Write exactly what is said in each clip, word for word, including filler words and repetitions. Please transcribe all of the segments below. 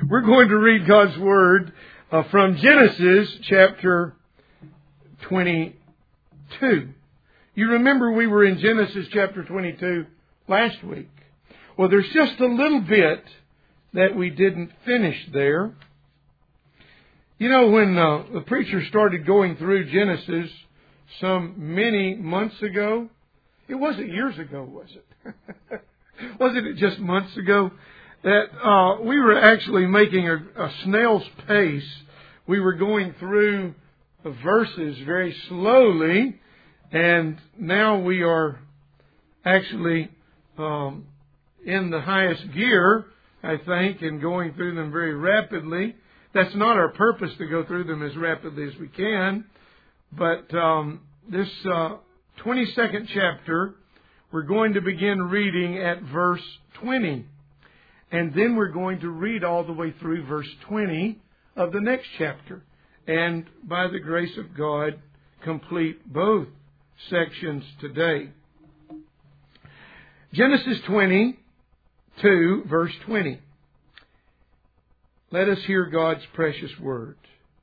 We're going to read God's Word uh, from Genesis chapter twenty-two. You remember we were in Genesis chapter twenty-two last week. Well, there's just a little bit that we didn't finish there. You know, when uh, the preacher started going through Genesis some many months ago, it wasn't years ago, was it? Wasn't it just months ago? That uh, we were actually making a, a snail's pace. We were going through the verses very slowly, and now we are actually um, in the highest gear, I think, and going through them very rapidly. That's not our purpose to go through them as rapidly as we can, but um, this uh, twenty-second chapter, we're going to begin reading at verse twenty. And then we're going to read all the way through verse twenty of the next chapter. And by the grace of God, complete both sections today. Genesis twenty-two, verse twenty. Let us hear God's precious word.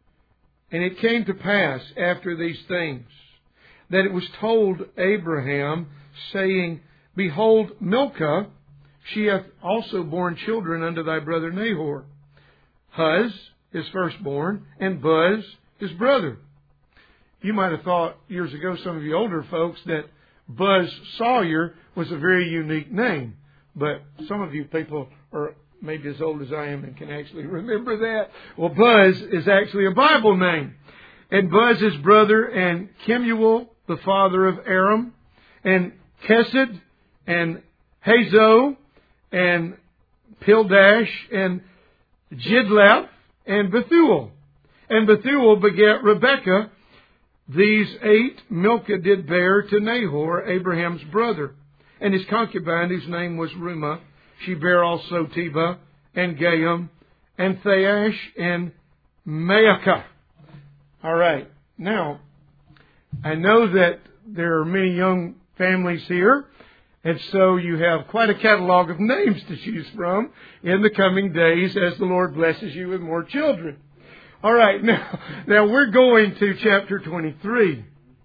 And it came to pass after these things that it was told Abraham, saying, Behold, Milcah, she hath also borne children unto thy brother Nahor. Huz, his firstborn, and Buz, his brother. You might have thought years ago, some of you older folks, that Buzz Sawyer was a very unique name. But some of you people are maybe as old as I am and can actually remember that. Well, Buzz is actually a Bible name. And Buz, his brother, and Kemuel, the father of Aram, and Kesed, and Hazo, and Pildash, and Jidlaph, and Bethuel. And Bethuel begat Rebekah. These eight Milcah did bear to Nahor, Abraham's brother. And his concubine, whose name was Reumah, she bare also Tebah, and Gaham, and Thaash, and Maacah. All right. Now, I know that there are many young families here, and so you have quite a catalog of names to choose from in the coming days as the Lord blesses you with more children. All right, now, now we're going to chapter twenty-three.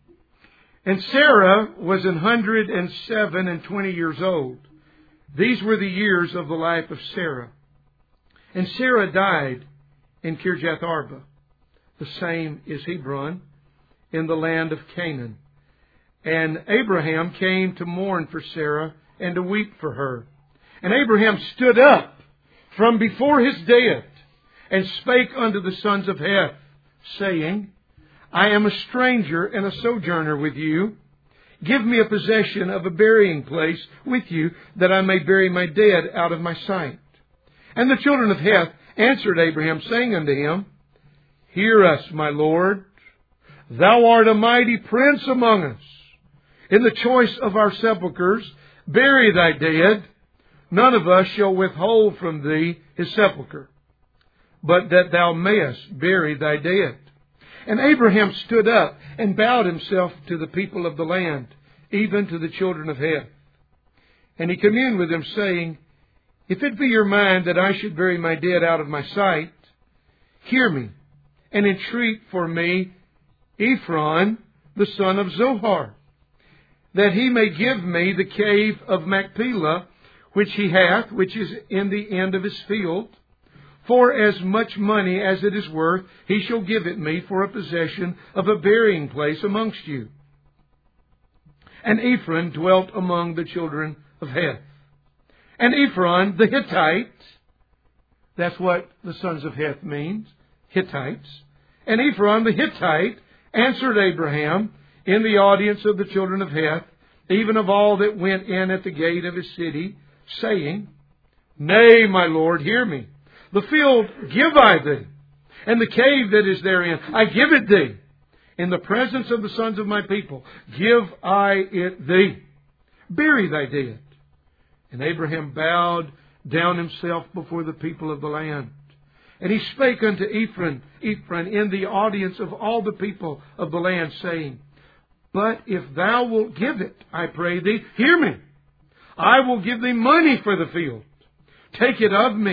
And Sarah was an hundred and seven and twenty years old. These were the years of the life of Sarah. And Sarah died in Kirjath Arba. The same is Hebron, in the land of Canaan. And Abraham came to mourn for Sarah and to weep for her. And Abraham stood up from before his dead and spake unto the sons of Heth, saying, I am a stranger and a sojourner with you. Give me a possession of a burying place with you, that I may bury my dead out of my sight. And the children of Heth answered Abraham, saying unto him, Hear us, my Lord. Thou art a mighty prince among us. In the choice of our sepulchres, bury thy dead. None of us shall withhold from thee his sepulchre, but that thou mayest bury thy dead. And Abraham stood up and bowed himself to the people of the land, even to the children of Heth. And he communed with them, saying, If it be your mind that I should bury my dead out of my sight, hear me, and entreat for me Ephron, the son of Zohar, that he may give me the cave of Machpelah, which he hath, which is in the end of his field. For as much money as it is worth, he shall give it me for a possession of a burying place amongst you. And Ephron dwelt among the children of Heth. And Ephron the Hittite, that's what the sons of Heth means, Hittites. And Ephron the Hittite answered Abraham in the audience of the children of Heth, even of all that went in at the gate of his city, saying, Nay, my Lord, hear me. The field give I thee, and the cave that is therein, I give it thee. In the presence of the sons of my people, give I it thee. Bury thy dead. And Abraham bowed down himself before the people of the land. And he spake unto Ephron, Ephron in the audience of all the people of the land, saying, But if thou wilt give it, I pray thee, hear me. I will give thee money for the field. Take it of me,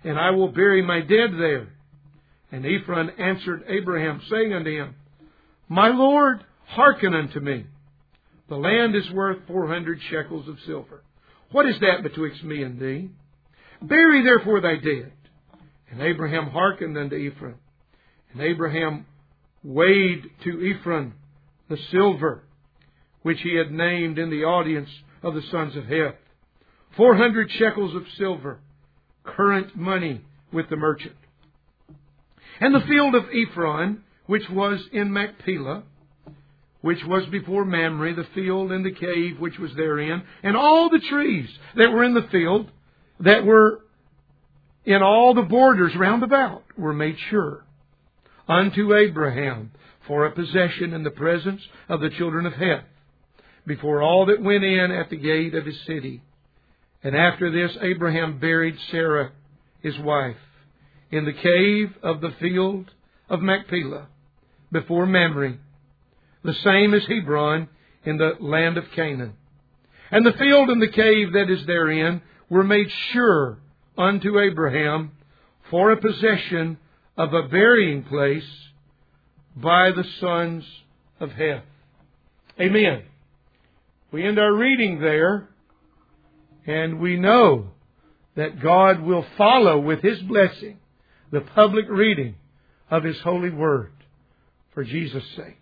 and I will bury my dead there. And Ephron answered Abraham, saying unto him, My Lord, hearken unto me. The land is worth four hundred shekels of silver. What is that betwixt me and thee? Bury therefore thy dead. And Abraham hearkened unto Ephron. And Abraham weighed to Ephron the silver, which he had named in the audience of the sons of Heth, four hundred shekels of silver, current money with the merchant. And the field of Ephron, which was in Machpelah, which was before Mamre, the field and the cave which was therein, and all the trees that were in the field, that were in all the borders round about, were made sure unto Abraham for a possession in the presence of the children of Heth, before all that went in at the gate of his city. And after this Abraham buried Sarah, his wife, in the cave of the field of Machpelah, before Mamre, the same as Hebron, in the land of Canaan. And the field and the cave that is therein were made sure unto Abraham for a possession of a burying place by the sons of Heth. Amen. We end our reading there, and we know that God will follow with His blessing the public reading of His holy word for Jesus' sake.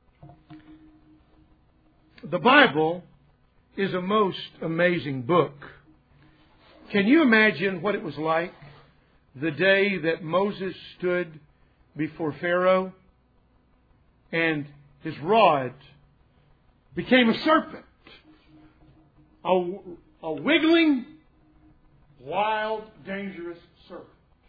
The Bible is a most amazing book. Can you imagine what it was like the day that Moses stood before Pharaoh and his rod became a serpent? A, a wiggling, wild, dangerous serpent.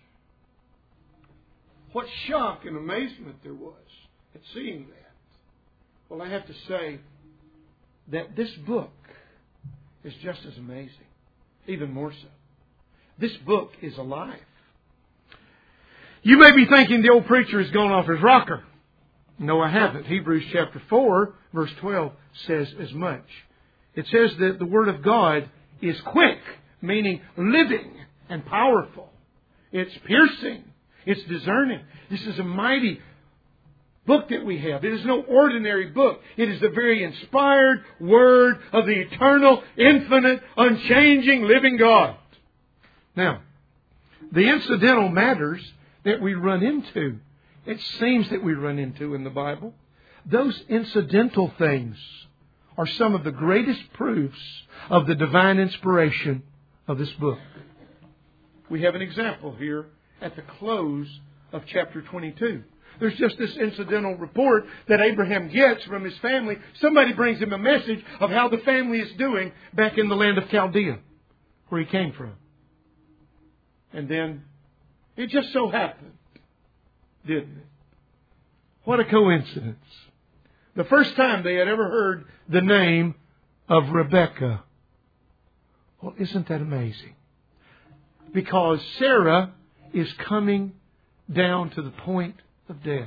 What shock and amazement there was at seeing that. Well, I have to say that this book is just as amazing, even more so. This book is alive. You may be thinking the old preacher has gone off his rocker. No, I haven't. Hebrews chapter four, verse twelve says as much. It says that the Word of God is quick, meaning living and powerful. It's piercing. It's discerning. This is a mighty book that we have. It is no ordinary book. It is the very inspired Word of the eternal, infinite, unchanging, living God. Now, the incidental matters that we run into, it seems that we run into in the Bible, those incidental things are some of the greatest proofs of the divine inspiration of this book. We have an example here at the close of chapter twenty-two. There's just this incidental report that Abraham gets from his family. Somebody brings him a message of how the family is doing back in the land of Chaldea, where he came from. And then it just so happened, didn't it? What a coincidence. The first time they had ever heard the name of Rebekah. Well, isn't that amazing? Because Sarah is coming down to the point of death.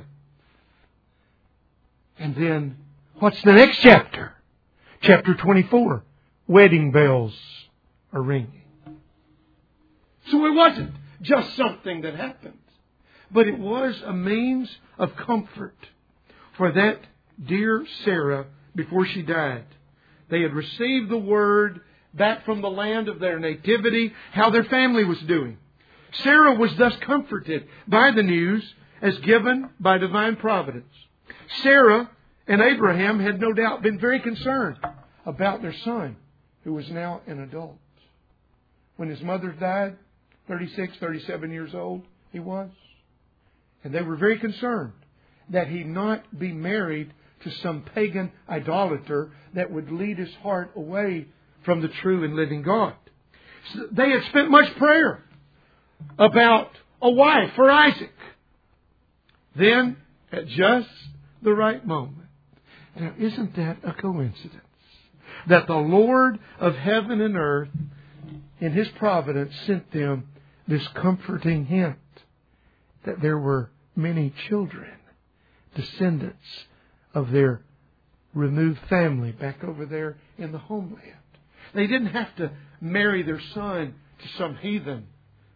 And then, what's the next chapter? Chapter twenty-four. Wedding bells are ringing. So it wasn't just something that happened, but it was a means of comfort for that dear Sarah before she died. They had received the word back from the land of their nativity, how their family was doing. Sarah was thus comforted by the news as given by divine providence. Sarah and Abraham had no doubt been very concerned about their son, who was now an adult. When his mother died, thirty-six, thirty-seven years old he was. And they were very concerned that he not be married to some pagan idolater that would lead his heart away from the true and living God. So they had spent much prayer about a wife for Isaac. Then, at just the right moment. Now, isn't that a coincidence? That the Lord of heaven and earth, in His providence, sent them this comforting hint that there were many children, descendants of their removed family back over there in the homeland. They didn't have to marry their son to some heathen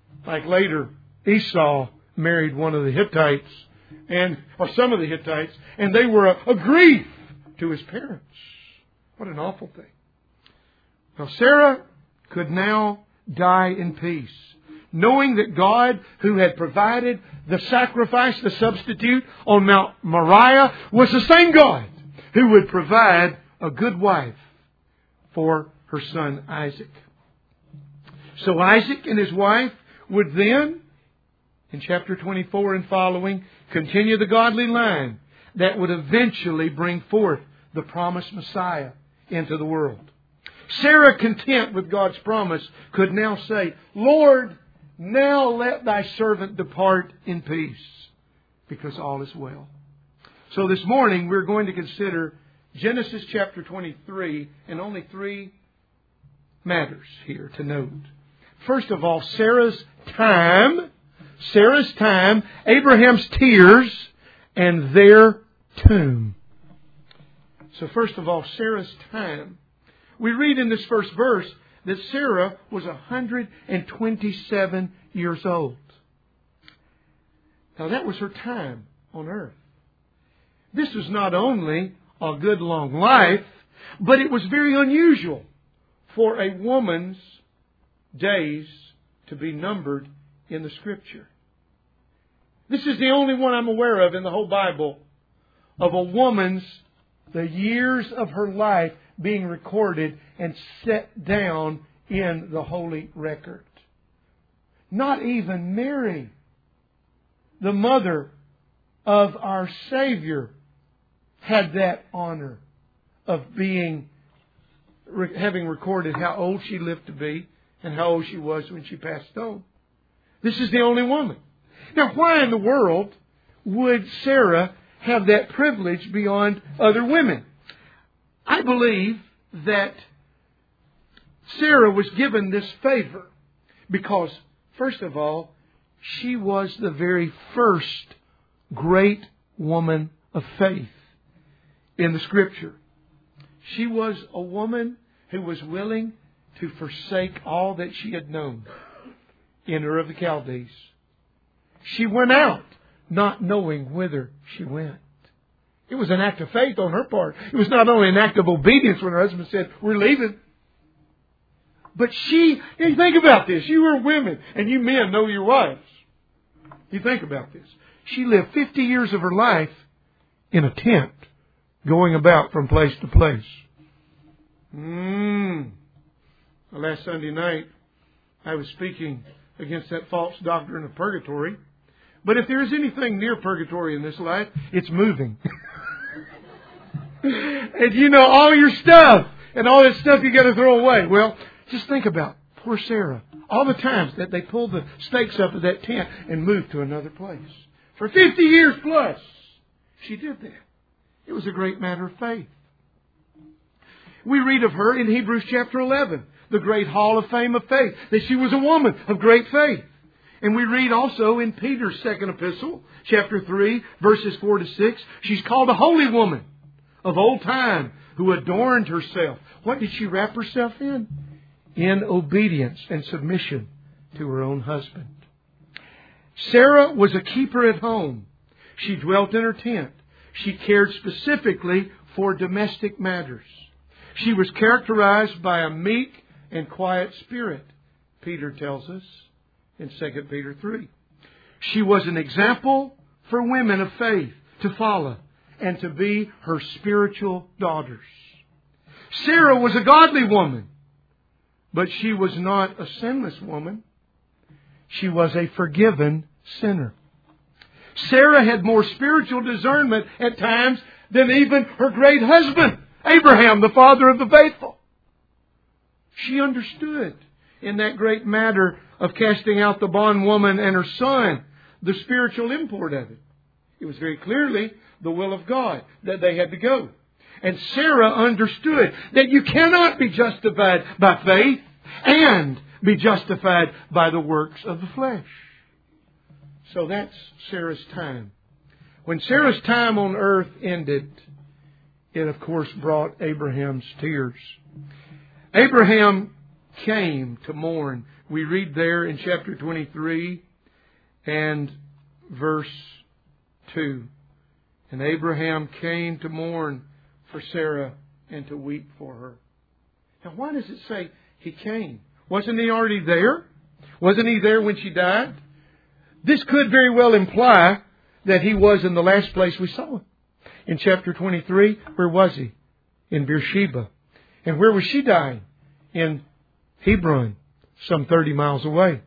Like later, Esau married one of the Hittites, and or some of the Hittites, and they were a, a grief to his parents. What an awful thing. Now Sarah could now die in peace, knowing that God, who had provided the sacrifice, the substitute on Mount Moriah, was the same God who would provide a good wife for her son Isaac. So Isaac and his wife would then, in chapter twenty-four and following, continue the godly line that would eventually bring forth the promised Messiah into the world. Sarah, content with God's promise, could now say, Lord, now let thy servant depart in peace, because all is well. So this morning we're going to consider Genesis chapter twenty-three, and only three matters here to note. First of all, Sarah's time, Sarah's time, Abraham's tears, and their tomb. So first of all, Sarah's time. We read in this first verse that Sarah was one hundred twenty-seven years old. Now that was her time on earth. This was not only a good long life, but it was very unusual for a woman's days to be numbered in the Scripture. This is the only one I'm aware of in the whole Bible of a woman's, the years of her life being recorded and set down in the Holy Record. Not even Mary, the mother of our Savior, had that honor of being, having recorded how old she lived to be and how old she was when she passed on. This is the only woman. Now, why in the world would Sarah have that privilege beyond other women? I believe that Sarah was given this favor because, first of all, she was the very first great woman of faith in the Scripture. She was a woman who was willing to forsake all that she had known in Ur of the Chaldees. She went out not knowing whither she went. It was an act of faith on her part. It was not only an act of obedience when her husband said, we're leaving. But she, you think about this. You are women and you men know your wives. You think about this. She lived fifty years of her life in a tent, going about from place to place. Mm. Last Sunday night, I was speaking against that false doctrine of purgatory. But if there is anything near purgatory in this life, it's moving. And you know, all your stuff and all that stuff you got to throw away. Well, just think about poor Sarah. All the times that they pulled the stakes up of that tent and moved to another place. For fifty years plus, she did that. It was a great matter of faith. We read of her in Hebrews chapter eleven, the great hall of fame of faith, that she was a woman of great faith. And we read also in Peter's second epistle, chapter three, verses four to six, she's called a holy woman of old time who adorned herself. What did she wrap herself in? In obedience and submission to her own husband. Sarah was a keeper at home. She dwelt in her tent. She cared specifically for domestic matters. She was characterized by a meek and quiet spirit, Peter tells us in Second Peter three. She was an example for women of faith to follow and to be her spiritual daughters. Sarah was a godly woman, but she was not a sinless woman. She was a forgiven sinner. Sarah had more spiritual discernment at times than even her great husband, Abraham, the father of the faithful. She understood in that great matter of casting out the bondwoman and her son the spiritual import of it. It was very clearly the will of God that they had to go. And Sarah understood that you cannot be justified by faith and be justified by the works of the flesh. So that's Sarah's time. When Sarah's time on earth ended, it of course brought Abraham's tears. Abraham came to mourn We read there in chapter twenty-three and verse two. And Abraham came to mourn for Sarah and to weep for her. Now, why does it say he came? Wasn't he already there? Wasn't he there when she died? This could very well imply that he was in the last place we saw him. In chapter twenty-three, where was he? In Beersheba. And where was she dying? In Hebron, some thirty miles away.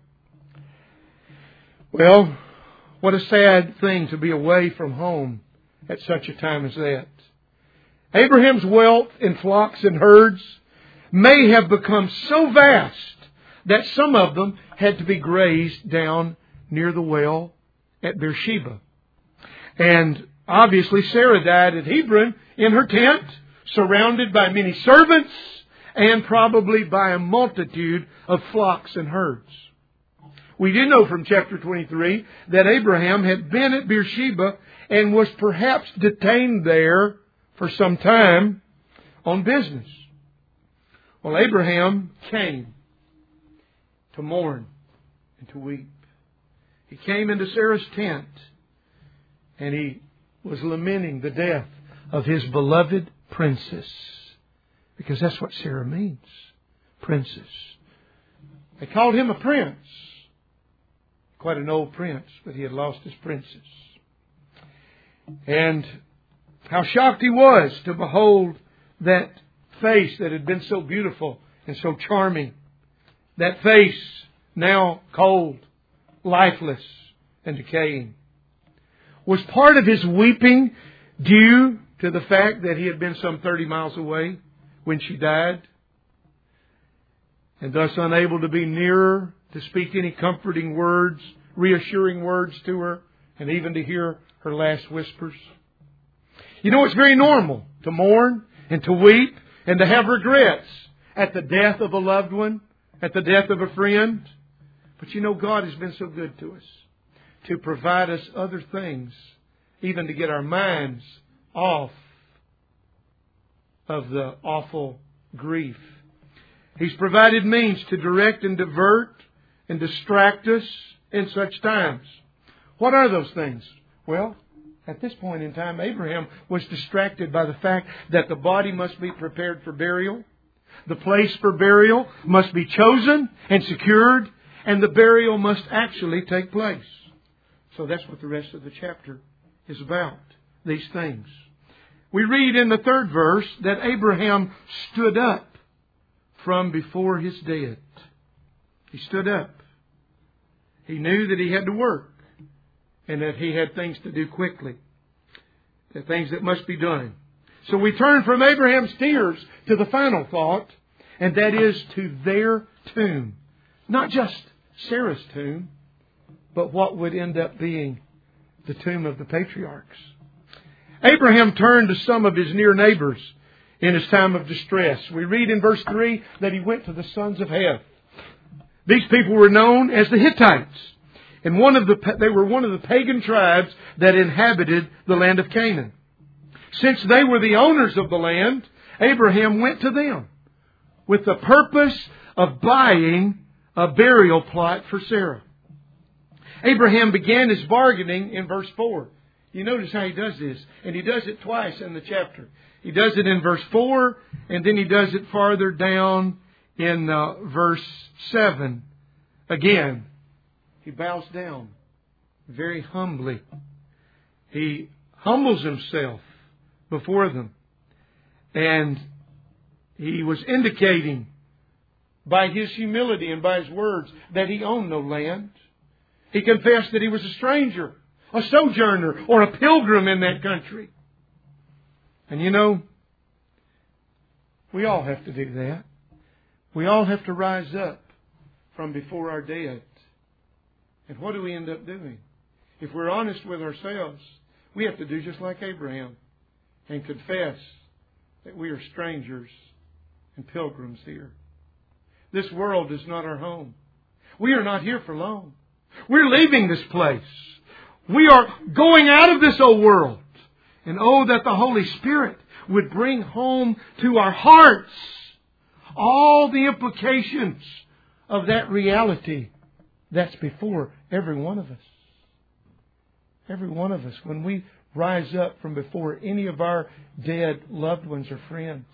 Well, what a sad thing to be away from home at such a time as that. Abraham's wealth in flocks and herds may have become so vast that some of them had to be grazed down near the well at Beersheba. And obviously Sarah died at Hebron in her tent, surrounded by many servants and probably by a multitude of flocks and herds. We do know from chapter twenty-three that Abraham had been at Beersheba and was perhaps detained there for some time on business. Well, Abraham came to mourn and to weep. He came into Sarah's tent and he was lamenting the death of his beloved princess. Because that's what Sarah means. Princess. They called him a prince. Quite an old prince, but he had lost his princess. And how shocked he was to behold that face that had been so beautiful and so charming. That face now cold, lifeless, and decaying. Was part of his weeping due to the fact that he had been some thirty miles away when she died, and thus unable to be nearer to speak any comforting words, reassuring words to her, and even to hear her last whispers? You know, it's very normal to mourn and to weep and to have regrets at the death of a loved one, at the death of a friend. But you know, God has been so good to us to provide us other things, even to get our minds off of the awful grief. He's provided means to direct and divert and distract us in such times. What are those things? Well, at this point in time, Abraham was distracted by the fact that the body must be prepared for burial. The place for burial must be chosen and secured, and the burial must actually take place. So that's what the rest of the chapter is about, these things. We read in the third verse that Abraham stood up from before his dead. He stood up. He knew that he had to work and that he had things to do quickly, the things that must be done. So we turn from Abraham's tears to the final thought, and that is to their tomb. Not just Sarah's tomb, but what would end up being the tomb of the patriarchs. Abraham turned to some of his near neighbors in his time of distress. We read in verse three that he went to the sons of Heth. These people were known as the Hittites. And one of the, they were one of the pagan tribes that inhabited the land of Canaan. Since they were the owners of the land, Abraham went to them with the purpose of buying a burial plot for Sarah. Abraham began his bargaining in verse four. You notice how he does this. And he does it twice in the chapter. He does it in verse four, and then he does it farther down in uh, verse seven. Again, he bows down very humbly. He humbles himself before them. And he was indicating by his humility and by his words that he owned no land. He confessed that he was a stranger, a sojourner, or a pilgrim in that country. And you know, we all have to do that. We all have to rise up from before our dead. And what do we end up doing? If we're honest with ourselves, we have to do just like Abraham and confess that we are strangers and pilgrims here. This world is not our home. We are not here for long. We're leaving this place. We are going out of this old world. And oh, that the Holy Spirit would bring home to our hearts all the implications of that reality that's before every one of us. Every one of us, when we rise up from before any of our dead loved ones or friends,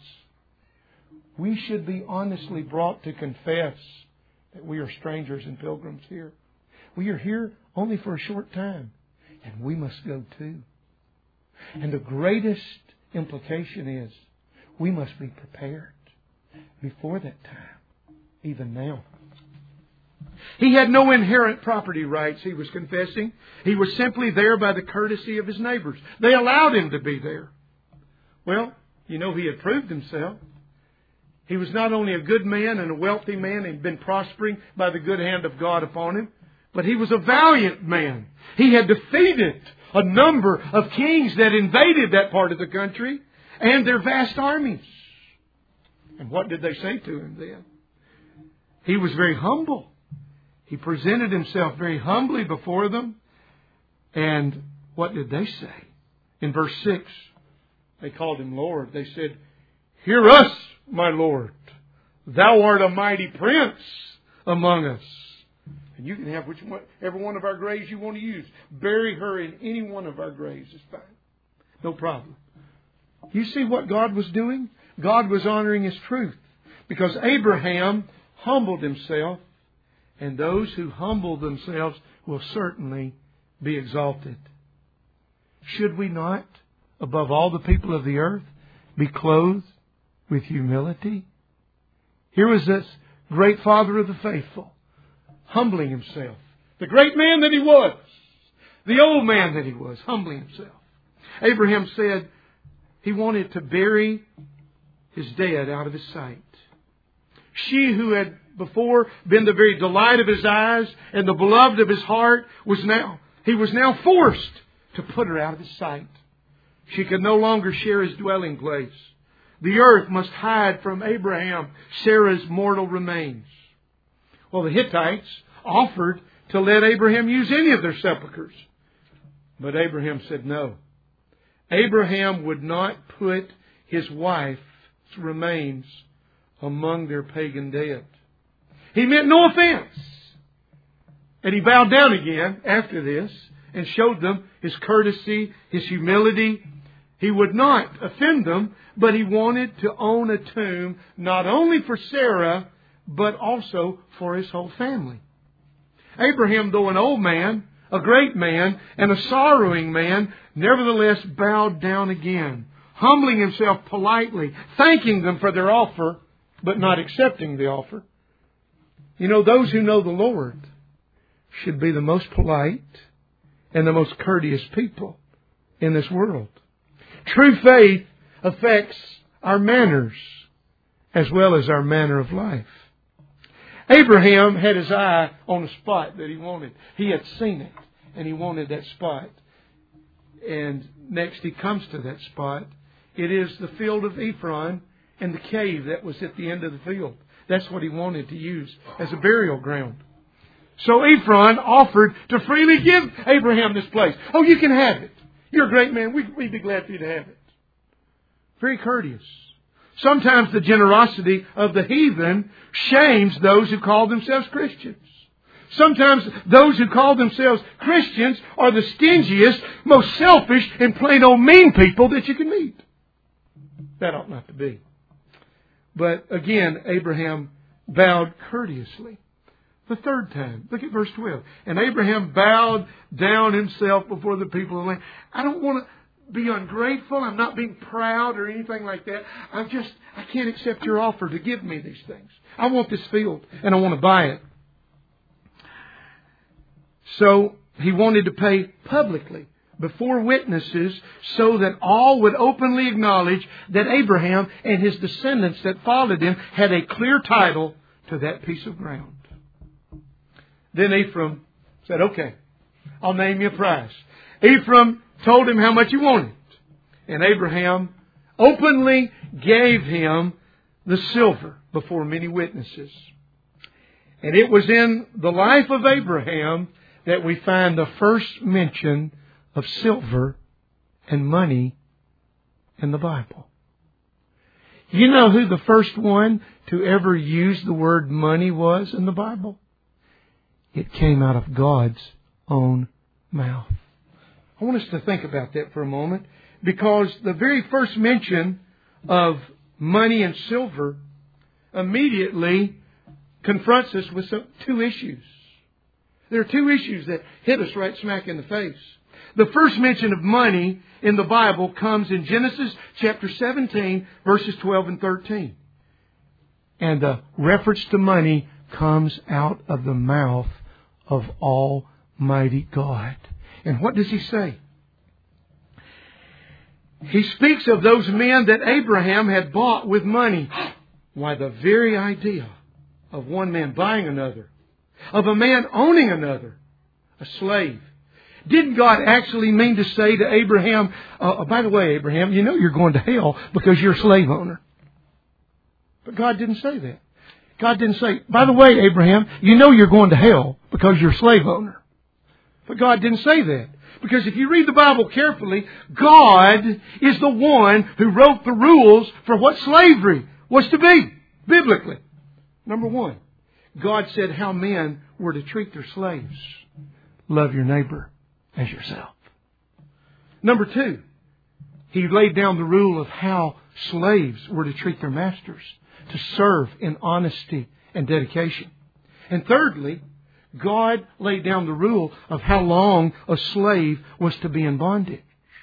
we should be honestly brought to confess that we are strangers and pilgrims here. We are here only for a short time, and we must go too. And the greatest implication is we must be prepared before that time, even now. He had no inherent property rights, he was confessing. He was simply there by the courtesy of his neighbors. They allowed him to be there. Well, you know, he had proved himself. He was not only a good man and a wealthy man and been prospering by the good hand of God upon him, but he was a valiant man. He had defeated a number of kings that invaded that part of the country and their vast armies. And what did they say to him then? He was very humble. He presented himself very humbly before them. And what did they say? In verse six, they called him Lord. They said, "Hear us, my Lord. Thou art a mighty prince among us." And you can have which one, every one of our graves you want to use. Bury her in any one of our graves. It's fine. No problem. You see what God was doing? God was honoring His truth. Because Abraham humbled himself. And those who humble themselves will certainly be exalted. Should we not, above all the people of the earth, be clothed with humility? Here was this great father of the faithful, humbling himself. The great man that he was. The old man that he was, humbling himself. Abraham said he wanted to bury his dead out of his sight. She who had before been the very delight of his eyes and the beloved of his heart was now, he was now forced to put her out of his sight. She could no longer share his dwelling place. The earth must hide from Abraham Sarah's mortal remains. Well, the Hittites offered to let Abraham use any of their sepulchres. But Abraham said no. Abraham would not put his wife's remains among their pagan dead. He meant no offense. And he bowed down again after this and showed them his courtesy, his humility. He would not offend them, but he wanted to own a tomb not only for Sarah, but also for his whole family. Abraham, though an old man, a great man, and a sorrowing man, nevertheless bowed down again, humbling himself politely, thanking them for their offer, but not accepting the offer. You know, those who know the Lord should be the most polite and the most courteous people in this world. True faith affects our manners as well as our manner of life. Abraham had his eye on a spot that he wanted. He had seen it and he wanted that spot. And next he comes to that spot. It is the field of Ephron and the cave that was at the end of the field. That's what he wanted to use as a burial ground. So Ephron offered to freely give Abraham this place. Oh, you can have it. You're a great man. We'd, we'd be glad for you to have it. Very courteous. Sometimes the generosity of the heathen shames those who call themselves Christians. Sometimes those who call themselves Christians are the stingiest, most selfish, and plain old mean people that you can meet. That ought not to be. But again, Abraham bowed courteously. The third time. Look at verse twelve. And Abraham bowed down himself before the people of the land. I don't want to be ungrateful. I'm not being proud or anything like that. I'm just, I can't accept your offer to give me these things. I want this field and I want to buy it. So he wanted to pay publicly before witnesses so that all would openly acknowledge that Abraham and his descendants that followed him had a clear title to that piece of ground. Then Ephraim said, okay, I'll name you a price. Ephraim told him how much he wanted. And Abraham openly gave him the silver before many witnesses. And it was in the life of Abraham that we find the first mention of silver and money in the Bible. You know who the first one to ever use the word money was in the Bible? It came out of God's own mouth. I want us to think about that for a moment, because the very first mention of money and silver immediately confronts us with some, two issues. There are two issues that hit us right smack in the face. The first mention of money in the Bible comes in Genesis chapter seventeen, verses twelve and thirteen. And the reference to money comes out of the mouth of Almighty God. And what does He say? He speaks of those men that Abraham had bought with money. Why, the very idea of one man buying another, of a man owning another, a slave. Didn't God actually mean to say to Abraham, uh, by the way, Abraham, you know you're going to hell because you're a slave owner. But God didn't say that. God didn't say, by the way, Abraham, you know you're going to hell because you're a slave owner. But God didn't say that. Because if you read the Bible carefully, God is the one who wrote the rules for what slavery was to be, biblically. Number one, God said how men were to treat their slaves. Love your neighbor as yourself. Number two, He laid down the rule of how slaves were to treat their masters, to serve in honesty and dedication. And thirdly, God laid down the rule of how long a slave was to be in bondage.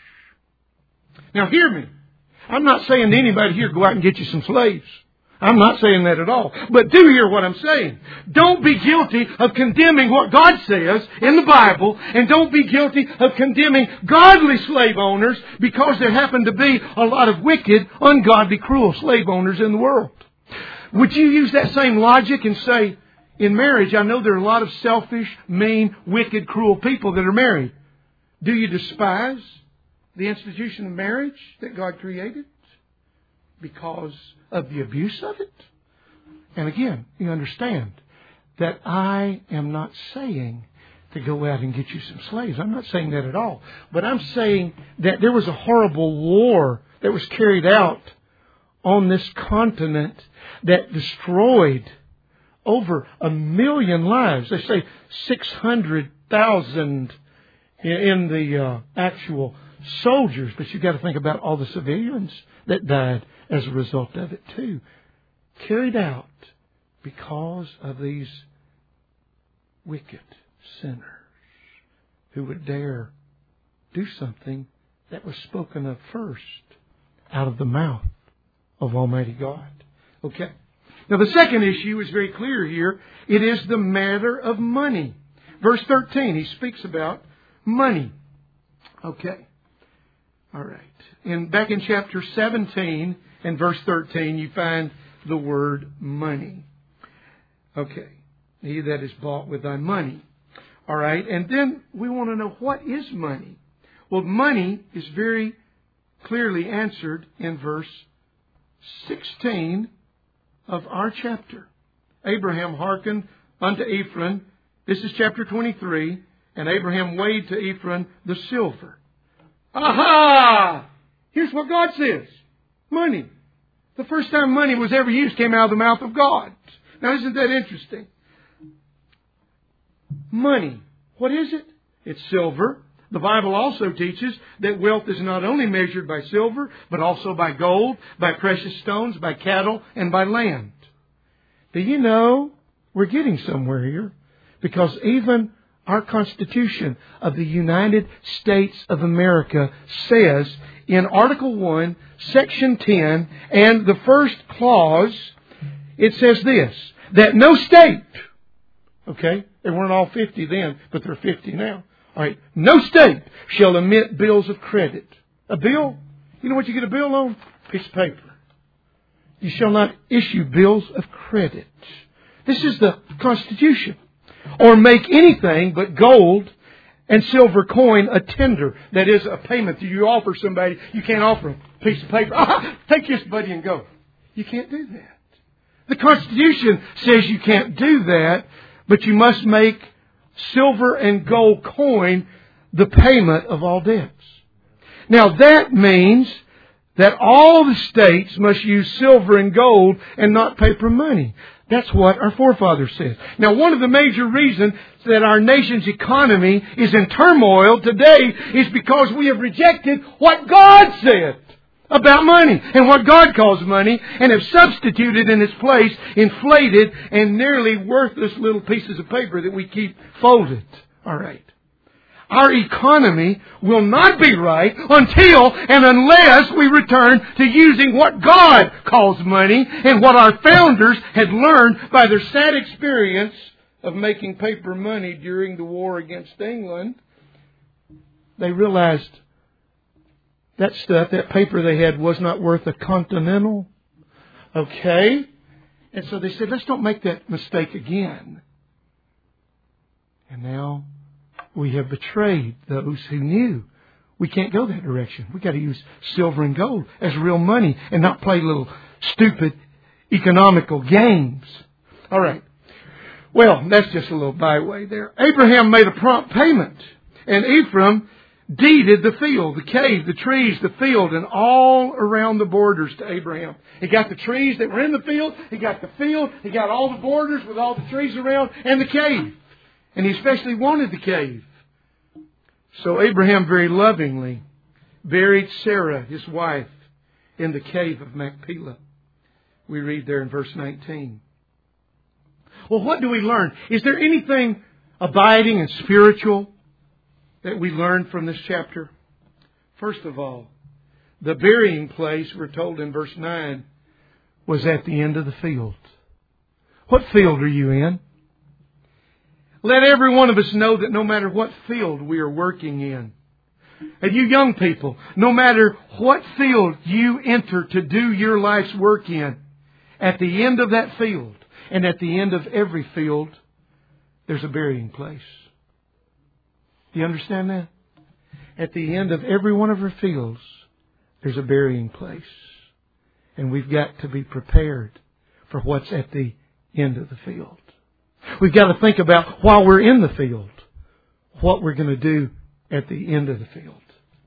Now hear me. I'm not saying to anybody here, go out and get you some slaves. I'm not saying that at all. But do hear what I'm saying. Don't be guilty of condemning what God says in the Bible, and don't be guilty of condemning godly slave owners because there happen to be a lot of wicked, ungodly, cruel slave owners in the world. Would you use that same logic and say, in marriage, I know there are a lot of selfish, mean, wicked, cruel people that are married. Do you despise the institution of marriage that God created because of the abuse of it? And again, you understand that I am not saying to go out and get you some slaves. I'm not saying that at all. But I'm saying that there was a horrible war that was carried out on this continent that destroyed over a million lives. They say six hundred thousand in the uh, actual soldiers. But you've got to think about all the civilians that died as a result of it too. Carried out because of these wicked sinners who would dare do something that was spoken of first out of the mouth of Almighty God. Okay. Now the second issue is very clear here. It is the matter of money. Verse thirteen, he speaks about money. Okay. All right. And back in chapter seventeen and verse thirteen, you find the word money. Okay. He that is bought with thy money. All right. And then we want to know, what is money? Well, money is very clearly answered in verse sixteen of our chapter. Abraham hearkened unto Ephron. This is chapter twenty-three. And Abraham weighed to Ephron the silver. Aha! Here's what God says. Money. The first time money was ever used came out of the mouth of God. Now isn't that interesting? Money. What is it? It's silver. The Bible also teaches that wealth is not only measured by silver, but also by gold, by precious stones, by cattle, and by land. Do you know we're getting somewhere here? Because even our Constitution of the United States of America says in Article one, Section ten, and the first clause, it says this, that no state, okay, they weren't all fifty then, but they're fifty now. All right. No state shall emit bills of credit. A bill? You know what you get a bill on? A piece of paper. You shall not issue bills of credit. This is the Constitution. Or make anything but gold and silver coin a tender. That is a payment that you offer somebody. You can't offer them a piece of paper. Ah, take this, buddy, and go. You can't do that. The Constitution says you can't do that, but you must make silver and gold coin the payment of all debts. Now that means that all the states must use silver and gold and not paper money. That's what our forefathers said. Now, one of the major reasons that our nation's economy is in turmoil today is because we have rejected what God said about money and what God calls money, and have substituted in its place inflated and nearly worthless little pieces of paper that we keep folded. All right. Our economy will not be right until and unless we return to using what God calls money and what our founders had learned by their sad experience of making paper money during the war against England. They realized that stuff, that paper they had, was not worth a continental. Okay? And so they said, let's don't make that mistake again. And now we have betrayed those who knew we can't go that direction. We've got to use silver and gold as real money and not play little stupid economical games. All right. Well, that's just a little byway there. Abraham made a prompt payment, and Ephraim deeded the field, the cave, the trees, the field, and all around the borders to Abraham. He got the trees that were in the field. He got the field. He got all the borders with all the trees around and the cave. And he especially wanted the cave. So Abraham very lovingly buried Sarah, his wife, in the cave of Machpelah. We read there in verse nineteen. Well, what do we learn? Is there anything abiding and spiritual that we learn from this chapter? First of all, the burying place, we're told in verse nine, was at the end of the field. What field are you in? Let every one of us know that no matter what field we are working in, and you young people, no matter what field you enter to do your life's work in, at the end of that field, and at the end of every field, there's a burying place. Do you understand that? At the end of every one of our fields, there's a burying place. And we've got to be prepared for what's at the end of the field. We've got to think about, while we're in the field, what we're going to do at the end of the field.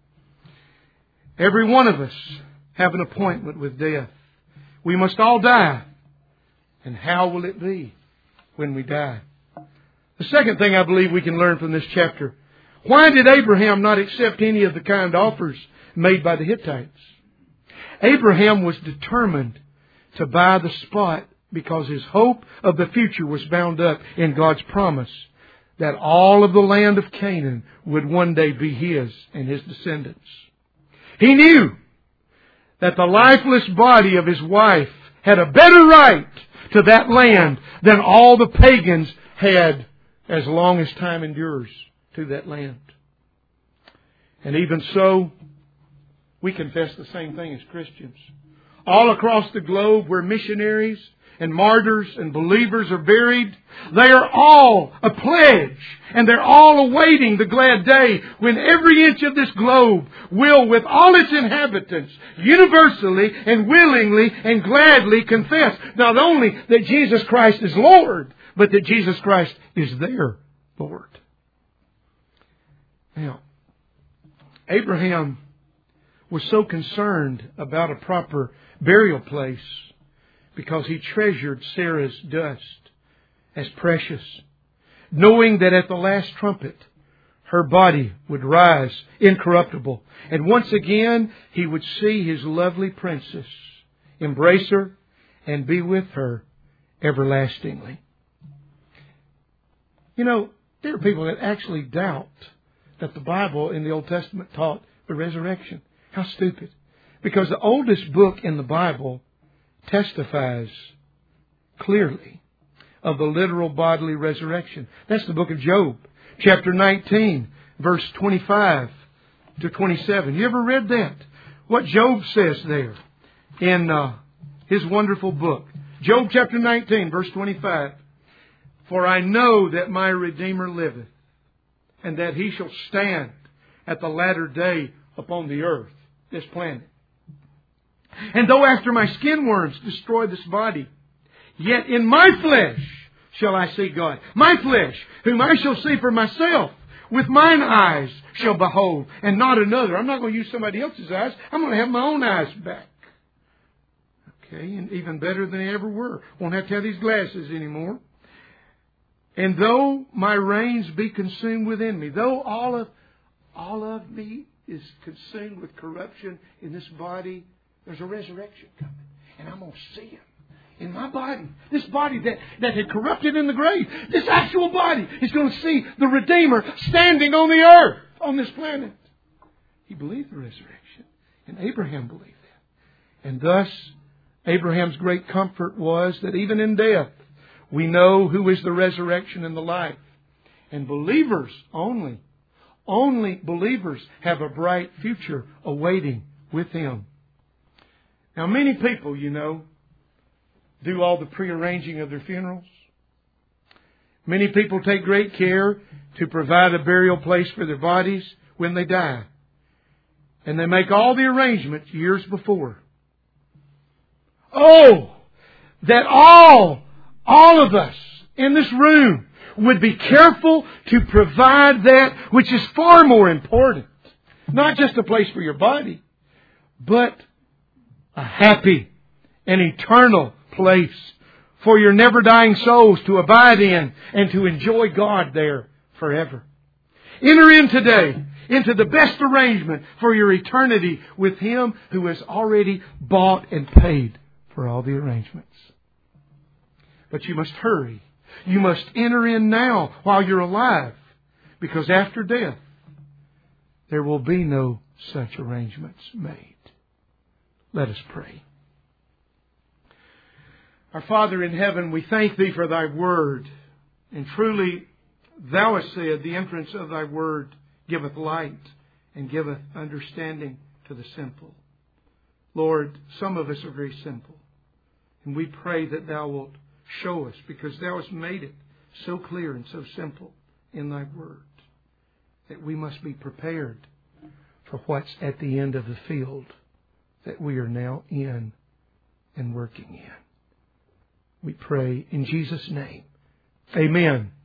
Every one of us have an appointment with death. We must all die. And how will it be when we die? The second thing I believe we can learn from this chapter: why did Abraham not accept any of the kind offers made by the Hittites? Abraham was determined to buy the spot because his hope of the future was bound up in God's promise that all of the land of Canaan would one day be his and his descendants. He knew that the lifeless body of his wife had a better right to that land than all the pagans had, as long as time endures, to that land. And even so, we confess the same thing as Christians. All across the globe where missionaries and martyrs and believers are buried, they are all a pledge, and they're all awaiting the glad day when every inch of this globe will, with all its inhabitants, universally and willingly and gladly confess not only that Jesus Christ is Lord, but that Jesus Christ is their Lord. Now, Abraham was so concerned about a proper burial place because he treasured Sarah's dust as precious, knowing that at the last trumpet her body would rise incorruptible, and once again he would see his lovely princess, embrace her, and be with her everlastingly. You know, there are people that actually doubt that the Bible in the Old Testament taught the resurrection. How stupid. Because the oldest book in the Bible testifies clearly of the literal bodily resurrection. That's the book of Job, chapter nineteen, verse twenty-five to twenty-seven. You ever read that? What Job says there in uh, his wonderful book. Job chapter nineteen, verse twenty-five. For I know that my Redeemer liveth, and that he shall stand at the latter day upon the earth, this planet. And though after my skin worms destroy this body, yet in my flesh shall I see God. My flesh, whom I shall see for myself, with mine eyes shall behold, and not another. I'm not going to use somebody else's eyes. I'm going to have my own eyes back. Okay, and even better than they ever were. Won't have to have these glasses anymore. And though my reins be consumed within me, though all of all of me is consumed with corruption in this body, there's a resurrection coming. And I'm going to see Him in my body. This body that, that had corrupted in the grave. This actual body is going to see the Redeemer standing on the earth, on this planet. He believed the resurrection. And Abraham believed that. And thus, Abraham's great comfort was that even in death, we know who is the resurrection and the life. And believers only, only believers have a bright future awaiting with Him. Now, many people, you know, do all the prearranging of their funerals. Many people take great care to provide a burial place for their bodies when they die. And they make all the arrangements years before. Oh, that all, all of us in this room would be careful to provide that which is far more important. Not just a place for your body, but a happy and eternal place for your never-dying souls to abide in and to enjoy God there forever. Enter in today into the best arrangement for your eternity with Him who has already bought and paid for all the arrangements. But you must hurry. You must enter in now while you're alive, because after death there will be no such arrangements made. Let us pray. Our Father in heaven, we thank Thee for Thy Word. And truly, Thou hast said, the entrance of Thy Word giveth light and giveth understanding to the simple. Lord, some of us are very simple. And we pray that Thou wilt show us, because Thou hast made it so clear and so simple in Thy Word, that we must be prepared for what's at the end of the field that we are now in and working in. We pray in Jesus' name. Amen.